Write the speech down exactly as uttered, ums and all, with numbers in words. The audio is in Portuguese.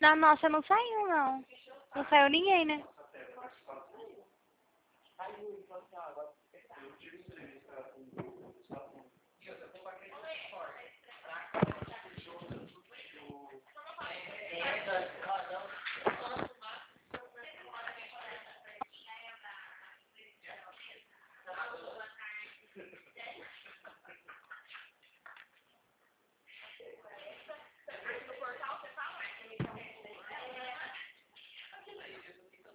Da nossa não saiu, não. Não saiu ninguém, né?